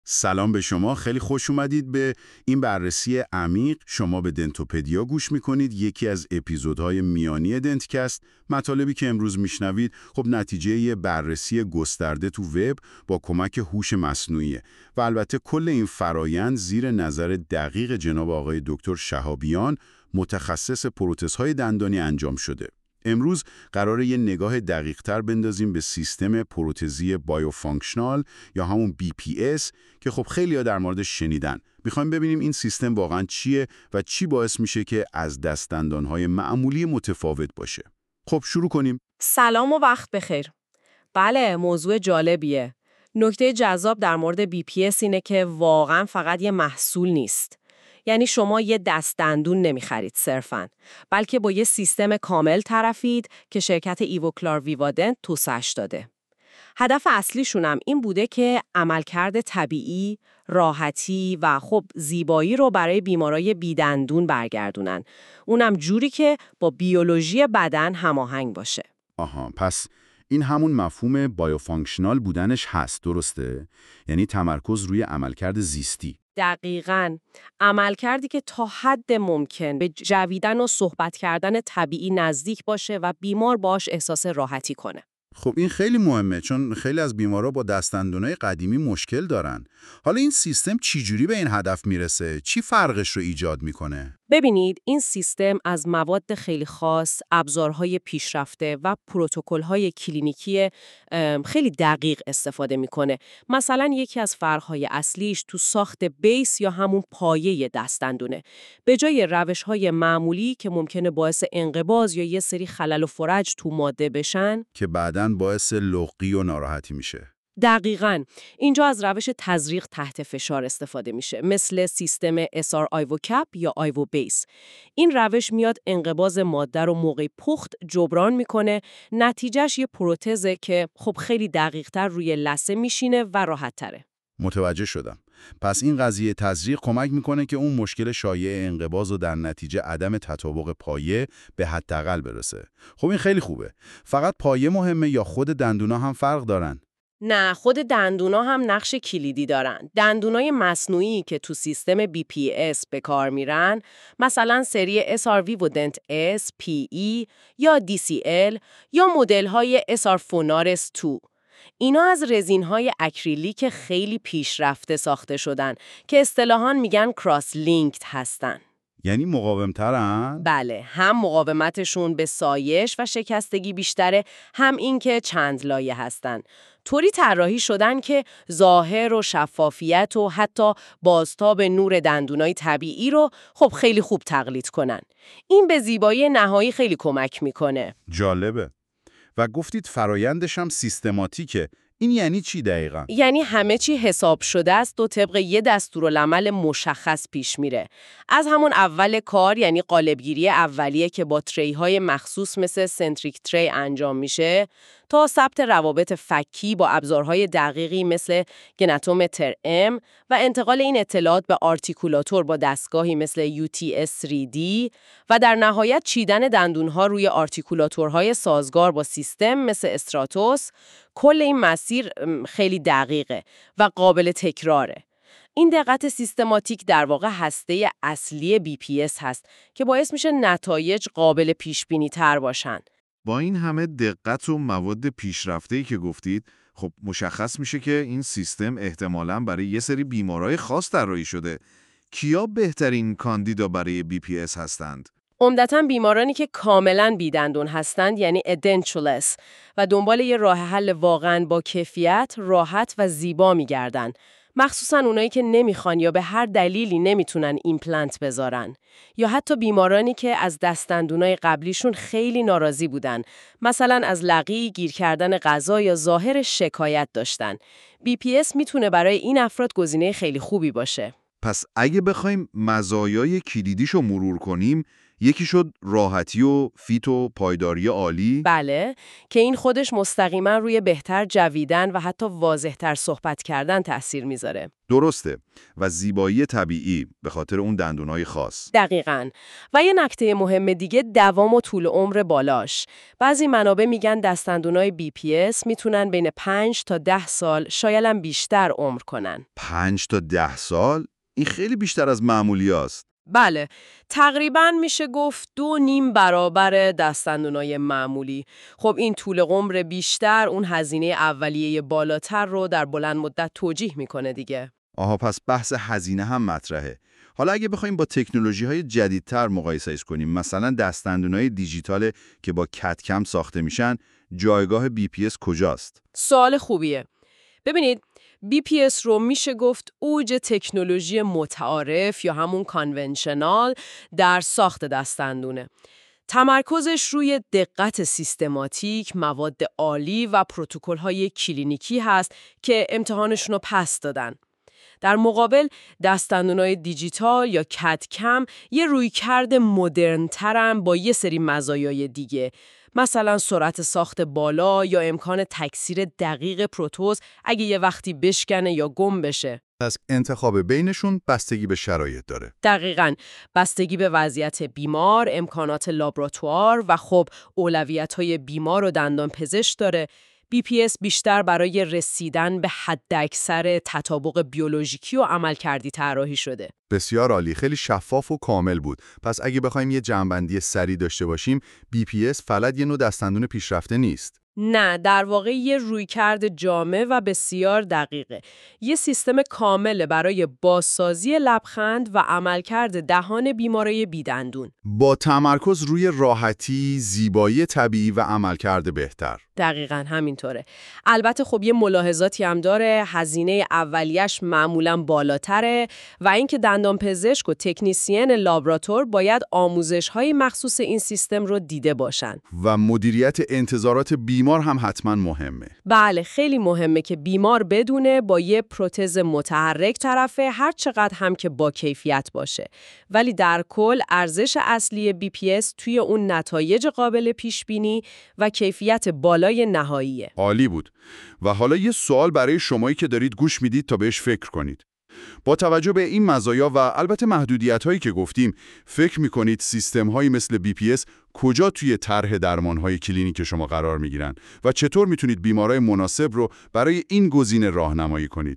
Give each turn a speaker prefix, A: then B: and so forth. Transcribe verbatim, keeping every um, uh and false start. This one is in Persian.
A: سلام به شما، خیلی خوش اومدید به این بررسی عمیق. شما به دنتوپدیا گوش میکنید، یکی از اپیزودهای میانی دنتکست. مطالبی که امروز میشنوید خب نتیجه یه بررسی گسترده تو وب با کمک هوش مصنوعیه و البته کل این فرایند زیر نظر دقیق جناب آقای دکتر شهابیان، متخصص پروتزهای دندانی انجام شده. امروز قراره یه نگاه دقیق‌تر بندازیم به سیستم پروتزی بایوفانکشنال یا همون بی پی اس که خب خیلی‌ها در موردش شنیدن. می‌خوایم ببینیم این سیستم واقعاً چیه و چی باعث میشه که از دست‌دندان‌های معمولی متفاوت باشه. خب شروع کنیم.
B: سلام و وقت بخیر. بله، موضوع جالبیه. نکته جذاب در مورد بی پی اس اینه که واقعاً فقط یه محصول نیست. یعنی شما یه دست دندون نمیخرید صرفاً، بلکه با یه سیستم کامل طرفید که شرکت ایووکلار ویوادنت توسعه‌اش داده. هدف اصلیشون هم این بوده که عملکرد طبیعی، راحتی و خب زیبایی رو برای بیمارای بیدندون برگردونن. اونم جوری که با بیولوژی بدن هماهنگ باشه.
A: آها، پس این همون مفهوم بایوفانکشنال بودنش هست، درسته؟ یعنی تمرکز روی عملکرد زیستی.
B: دقیقاً. عملکردی که تا حد ممکن به جویدن و صحبت کردن طبیعی نزدیک باشه و بیمار باش احساس راحتی کنه.
A: خب این خیلی مهمه، چون خیلی از بیمارا با دست‌دندونای قدیمی مشکل دارن. حالا این سیستم چجوری به این هدف میرسه؟ چی فرقش رو ایجاد میکنه؟
B: ببینید، این سیستم از مواد خیلی خاص، ابزارهای پیشرفته و پروتکل‌های کلینیکی ام، خیلی دقیق استفاده میکنه. مثلا یکی از فرق‌های اصلیش تو ساخت بیس یا همون پایه دست‌دندونه. به جای روش‌های معمولی که ممکنه باعث انقباض یا یه سری خلل و فرج تو ماده بشن،
A: که بعداً باعث لقی و ناراحتی میشه.
B: دقیقاً. اینجا از روش تزریق تحت فشار استفاده میشه، مثل سیستم اس آر آیوو کپ یا آیوو بیس. این روش میاد انقباض ماده رو موقع پخت جبران میکنه، نتیجهش یه پروتزه که خب خیلی دقیق‌تر روی لثه میشینه و راحت‌تره.
A: متوجه شدم. پس این قضیه تزریق کمک میکنه که اون مشکل شایع انقباض و در نتیجه عدم تطابق پایه به حداقل برسه. خب این خیلی خوبه. فقط پایه مهمه یا خود دندونا هم فرق دارن؟
B: نه، خود دندونا هم نقش کلیدی دارن. دندونای مصنوعی که تو سیستم بی پی اس به کار میرن، مثلا سری اس آر ویوادنت اس، پی ای یا دی سی ال یا مدل‌های اس آر فونارس دو. اینا از رزین‌های اکریلیک خیلی پیشرفته ساخته شدن که اصطلاحاً میگن کراس لینکد هستن.
A: یعنی مقاوم‌ترن؟
B: بله، هم مقاومتشون به سایش و شکستگی بیشتره، هم اینکه چند لایه هستن. طوری طراحی شدن که ظاهر و شفافیت و حتی بازتاب نور دندونای طبیعی رو خب خیلی خوب تقلید کنن. این به زیبایی نهایی خیلی کمک میکنه.
A: جالبه. و گفتید فرایندش هم سیستماتیکه. این یعنی چی دقیقاً؟
B: یعنی همه چی حساب شده است و طبق یه دستورالعمل مشخص پیش میره. از همون اول کار، یعنی قالبگیری اولیه که با تری‌های مخصوص مثل سنتریک تری انجام میشه، تا ثبت روابط فکی با ابزارهای دقیقی مثل گنتوم ترم و انتقال این اطلاعات به آرتیکولاتور با دستگاهی مثل یو تی اس سری دی و در نهایت چیدن دندونها روی آرتیکولاتورهای سازگار با سیستم مثل استراتوس. کل این مسیر خیلی دقیقه و قابل تکراره. این دقت سیستماتیک در واقع هسته اصلی بی پی اس هست که باعث میشه نتایج قابل پیش بینی تر باشن.
C: با این همه دقت و مواد پیشرفته‌ای که گفتید، خب مشخص میشه که این سیستم احتمالاً برای یه سری بیمارای خاص طراحی شده. کیا بهترین کاندیدا برای بی پی اس هستند؟
B: عمدتاً بیمارانی که کاملاً بیدندون هستند، یعنی ادنچولس، و دنبال یه راه حل واقعاً با کیفیت، راحت و زیبا میگردن. مخصوصاً اونایی که نمیخوان یا به هر دلیلی نمیتونن ایمپلنت بذارن. یا حتی بیمارانی که از دست‌دندونای قبلیشون خیلی ناراضی بودن. مثلا از لقی، گیر کردن غذا یا ظاهر شکایت داشتن. بی پی اس میتونه برای این افراد گزینه خیلی خوبی باشه.
C: پس اگه بخوایم مزایای کلیدیشو مرور کنیم، یکی شد راحتی و فیت و پایداری عالی.
B: بله، که این خودش مستقیما روی بهتر جویدن و حتی واضح‌تر صحبت کردن تأثیر میذاره.
C: درسته. و زیبایی طبیعی به خاطر اون دندونای خاص.
B: دقیقاً. و یه نکته مهم دیگه دوام و طول عمر بالاش. بعضی منابع میگن دستاندونای بی پی اس میتونن بین پنج تا ده سال شایدم بیشتر عمر کنن.
C: پنج تا ده سال؟ این خیلی بیشتر از معمولی است.
B: بله، تقریباً میشه گفت دو نیم برابر دستاندونای معمولی. خب این طول عمر بیشتر اون هزینه اولیه بالاتر رو در بلند مدت توجیه میکنه دیگه.
C: آها، پس بحث هزینه هم مطرحه. حالا اگه بخوایم با تکنولوژی‌های جدیدتر مقایسه‌اش کنیم، مثلا دستاندونای دیجیتال که با کدکم ساخته میشن، جایگاه بی پی اس کجاست؟
B: سوال خوبیه. ببینید، بی پی اس رو میشه گفت اوج تکنولوژی متعارف یا همون کانونشنال در ساخت دستاندونه. تمرکزش روی دقت سیستماتیک، مواد عالی و پروتکل‌های کلینیکی هست که امتحانشون رو پس دادن. در مقابل دستاندونای دیجیتال یا کدکم یه رویکرد مدرن‌ترن با یه سری مزایای دیگه، مثلا سرعت ساخت بالا یا امکان تکثیر دقیق پروتوز اگه یه وقتی بشکنه یا گم بشه.
A: پس انتخاب بینشون بستگی به شرایط داره.
B: دقیقاً، بستگی به وضعیت بیمار، امکانات لابراتوار و خب اولویت‌های بیمار و دندان پزشک داره. بی پی اس بیشتر برای رسیدن به حداکثر تطابق بیولوژیکی و عملکردی طراحی شده.
A: بسیار عالی، خیلی شفاف و کامل بود. پس اگه بخوایم یه جنبندی سریع داشته باشیم، بی پی اس فقط یه نوع دستاندون پیشرفته نیست.
B: نه، در واقع یه رویکرد جامع و بسیار دقیقه. یه سیستم کامل برای بازسازی لبخند و عملکرد دهان بیمارای بیدندون.
A: با تمرکز روی راحتی، زیبایی طبیعی و عملکرد بهتر.
B: دقیقاً همینطوره. البته خب یه ملاحظاتی هم داره، هزینه اولیش معمولاً بالاتره و اینکه دندانپزشک و تکنیسین لابراتور باید آموزش‌های مخصوص این سیستم رو دیده باشن.
A: و مدیریت انتظارات بیمار هم حتما مهمه.
B: بله، خیلی مهمه که بیمار بدونه با یه پروتز متحرک طرفه، هر چقدر هم که با کیفیت باشه. ولی در کل ارزش اصلی بی پی اس توی اون نتایج قابل پیش بینی و کیفیت بالای نهاییه.
A: عالی بود. و حالا یه سوال برای شمایی که دارید گوش میدید تا بهش فکر کنید. با توجه به این مزایا و البته محدودیت‌هایی که گفتیم، فکر می‌کنید سیستم‌هایی مثل بی پی اس کجا توی طرح درمان‌های کلینیک شما قرار می‌گیرن و چطور می‌تونید بیمارای مناسب رو برای این گزینه راهنمایی کنید؟